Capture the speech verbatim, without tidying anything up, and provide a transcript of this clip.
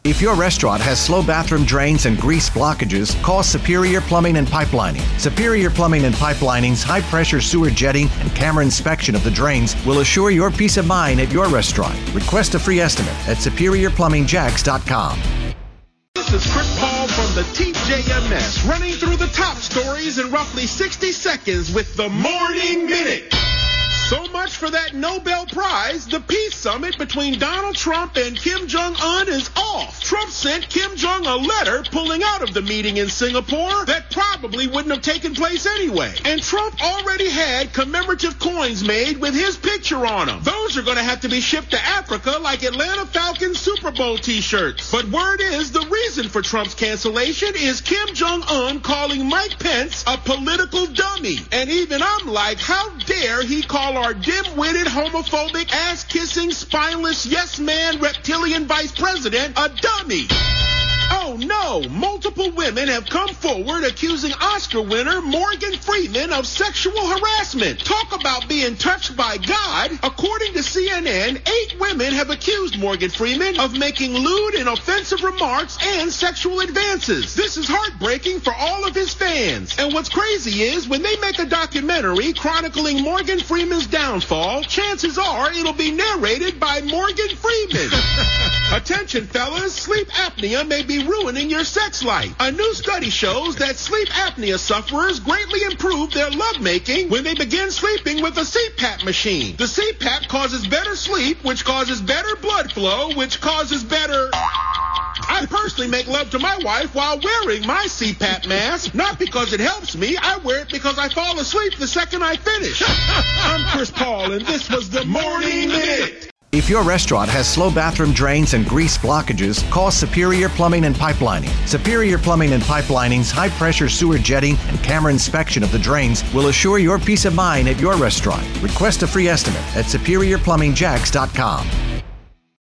If your restaurant has slow bathroom drains and grease blockages, call Superior Plumbing and Pipelining. Superior Plumbing and Pipelining's high-pressure sewer jetting and camera inspection of the drains will assure your peace of mind at your restaurant. Request a free estimate at superior plumbing jacks dot com. This is Chris Paul from the T J M S, running through the top stories in roughly sixty seconds with the Morning Minute. So much for that Nobel Prize. The peace summit between Donald Trump and Kim Jong-un is off. Trump sent Kim Jong a letter pulling out of the meeting in Singapore that probably wouldn't have taken place anyway. And Trump already had commemorative coins made with his picture on them. Those are going to have to be shipped to Africa like Atlanta Falcons Super Bowl t-shirts. But word is the reason for Trump's cancellation is Kim Jong-un calling Mike Pence a political dummy. And even I'm like, how dare he call our dim-witted, homophobic, ass-kissing, spineless, yes-man, reptilian vice president a dummy. Oh no, multiple women have come forward accusing Oscar winner Morgan Freeman of sexual harassment. Talk about being touched by God. According to C N N, eight women have accused Morgan Freeman of making lewd and offensive remarks and sexual advances. This is heartbreaking for all of his fans. And what's crazy is when they make a documentary chronicling Morgan Freeman's downfall, chances are it'll be narrated by Morgan Freeman. Attention fellas, sleep apnea may be ruining your sex life. A new study shows that sleep apnea sufferers greatly improve their lovemaking when they begin sleeping with a C PAP machine. The C PAP causes better sleep, which causes better blood flow, which causes better... I personally make love to my wife while wearing my C PAP mask. Not because it helps me. I wear it because I fall asleep the second I finish. I'm Chris Paul, and this was the Morning Minute. If your restaurant has slow bathroom drains and grease blockages, call Superior Plumbing and Pipelining. Superior Plumbing and Pipelining's high-pressure sewer jetting and camera inspection of the drains will assure your peace of mind at your restaurant. Request a free estimate at superior plumbing jacks dot com.